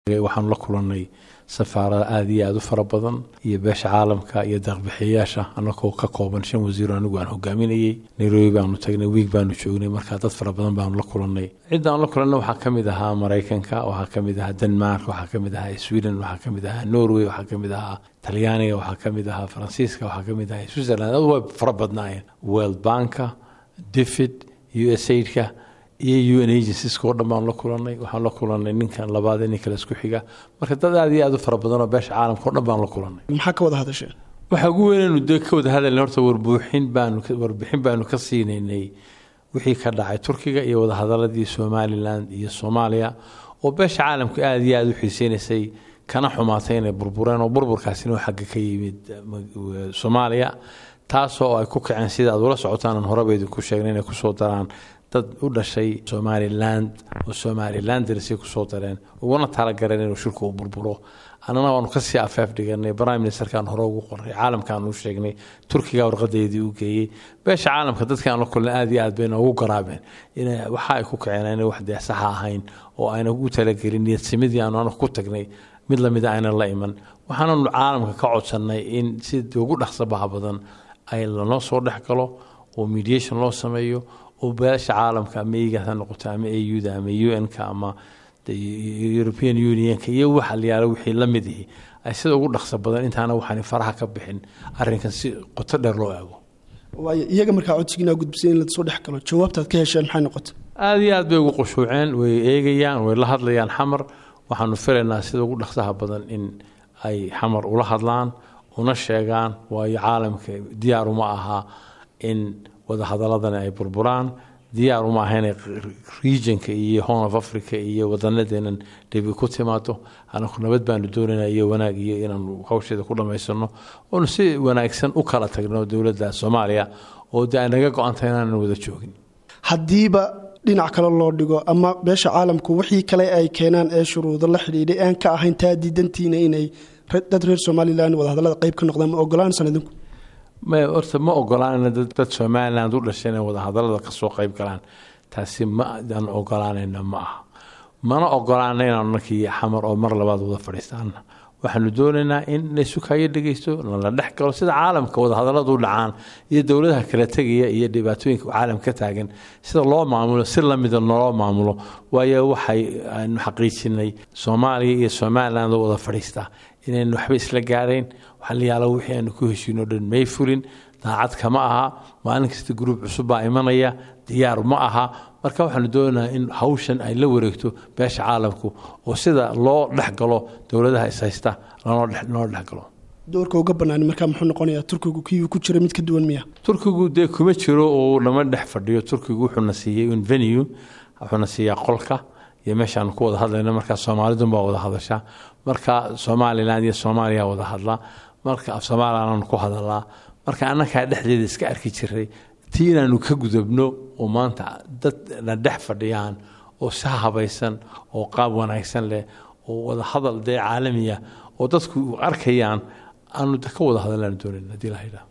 waxaan la kulanay safaarada aad iyo aad u fara badan iyo beesha caalamka iyo deeq-bixiyayaasha anagoo ka kooban 5 wasiir anigu aan hogaaminayay Nairobi baanu tagnay week baanu joognay marka dad fara badan baanu la kulanay cidaan la kulanay waxa kamid ahaa Mareykanka waxa kamid ahaa Denmark waxa kamid ahaa Sweden waxa kamid ahaa Norway waxa kamid ahaa Talyaaniga waxa kamid ahaa Faransiiska waxa kamid ahaa Switzerland oo fara badnaayeen World Bank DFID USAID iyo UN agencies ko dhamaan la kulanay waxaan la kulanay ninkan labaad in kala isku xiga marka dad aad iyo aad u fara badan oo beesha caalamka oo dhan la kulanay maxaa ka wada hadasheen waxa ugu weyn inuu ka wada hadalnay horta warbixin baanu ka siineynay wixii ka dhacay Turkiga iyo wada hadaladii Somaliland iyo Soomaaliya oo beesha caalamka aad iyo aad u xiiseynayay kana xumaatay inay burbureen oo burburkaasina xagga ka yimid Soomaaliya taasoo ay ku kaceen sida aad ula socotaan horabeedu ku sheegnay inay ku soo daraan dad u dhashay Somaliland oo Somalilanders ku soo dareen uguna tala gareen inuu shirku u burburo anana waanu ka sii afaaf dhiganay Prime Minister kan hore ugu qoray caalamkan uu sheegnay Turkiga warqadeedii uu geeyay beesha caalamka dadkan la kulay aad iyo aad bayna ugu garaabeen inay waxa ay ku kaceen inay wax sax ahayn oo ayna ugu tala gelin niyad samidii aanu ku tagnay mid la mid ah ayna la iman waxaanu caalamka ka codsanay in si ugu dhaqsabaha badan ay la soo dhaxgalo oo mediation loo sameeyo oo beesha caalamka meeyga noqoto ama AU-da ama UN-ka ama European Union-ka iyo waxa la yaalo wixii la mid yahay ay sida ugu dhaqso badan intaana waxaan faraha ka bixin arrinkan si qoto dheer loo eego waayo iyaga markaa codsigiina gudbisay in la soo dhaxgalo jawaabtaad ka hesheen maxay noqotay aad iyo aad bay ugu qushuuceen way eegayaan way la hadlayaan xamar waxaanu filaynaa sida ugu dhaqsaha badan in ay xamar ula hadlaan una sheegaan waayo caalamka diyaar uma aha in wada hadaladana ay burburaan diyaar uma ahayn regionka iyo Horn of Africa iyo wadanadeena dib ku timaado anagu nabad baan doonaynaa iyo wanaag iyo inaan hawsheeda ku dhameysano oo si wanaagsan u kala tagno dawladda Soomaaliya oo daanaga go'aantay inaan wada joogin hadiiba dhinac kale loo dhigo ama beesha caalamku wixii kale ay keenaan ee shuruudo la xidhiidhay aan ka ahayn taadiidantiina inay dad reer Soomaaliland wada hadalada qayb ka noqdaan ogolaan sanadinku ما أرث ما أقولان إن دت سومالان دول الشيء وده هذا لا قصوا قريب كلام تحسين ما دان أقولان إن ما أنا أقولان إن أنك حمر أو مر لبعض وده فريستان وحنا دولنا إن نسوك هاي اللي جيستو لا نحكي ولا سيد عالم كوده هذا لا دول عن يدولها كلا تجي يدباتوين عالم كتاجن سيد الله معموله سيد الله مد الله معموله ويا وحي إنه حقيقي إن سومالي سومالان وده فريستا إنه حبيس لجارين وحلي على وحي إنه كوهشينو دن ما يفولين daacad kama aha maalin kasta group cusub baa imanaya diyaar ma aha marka waxaan doonaa in hawshan ay la wareegto beesha caalamku oo sida loo dhaxgalo dawladaha ishaysta loo dhaxgalo doorka uga banaan marka muxuu noqonayaa Turkigu kii ku jira mid ka duwan miya Turkigu de kuma jiro oo lama dhex fadhiyo Turkigu wuxuu na siiyay in venue wuxuu na siiyay qolka iyo meeshaan ku wada hadlayna marka Soomaalidu baa wada hadasha marka Somaliland iyo Soomaaliya wada hadla marka Soomaaliland ku hadalaa marka anaka dhexdeeda iska arki jiray tiinaanu ka gudubno oo maanta dad la dhex fadhiyaan oo sahabaysan oo qaab wanaagsan leh oo wada hadal caalamiya oo dadku arkayaan aanu ka wada hadalana doonayna hadii la hayra